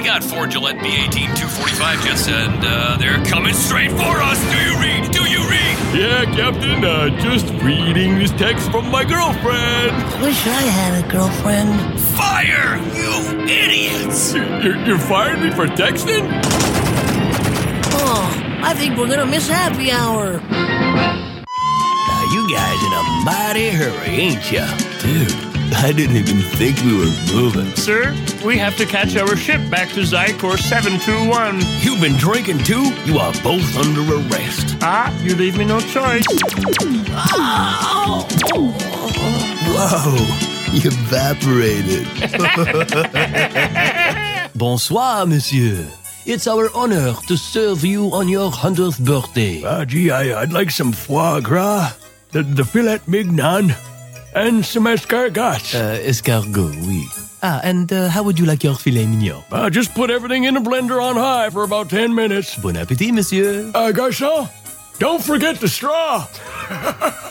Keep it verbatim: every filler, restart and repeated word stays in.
got four Gillette B eighteen two forty-five jets, and uh, they're coming straight for us. Do you read? Do you read? Yeah, Captain, uh, just reading this text from my girlfriend. I wish I had a girlfriend. Fire, you idiots! You're, you're firing me for texting? Oh, I think we're gonna miss happy hour. Now, you guys in a mighty hurry, ain't ya? Dude, I didn't even think we were moving. Sir, we have to catch our ship back to Zykor seven two one. You've been drinking too? You are both under arrest. Ah, you leave me no choice. Oh. Whoa, you evaporated. Bonsoir, monsieur. It's our honor to serve you on your hundredth birthday. Uh, gee, I, I'd like some foie gras, the, the filet mignon, and some escargots. Uh, escargot, oui. Ah, and uh, how would you like your filet mignon? Uh, just put everything in a blender on high for about ten minutes. Bon appétit, monsieur. Uh, garçon, don't forget the straw.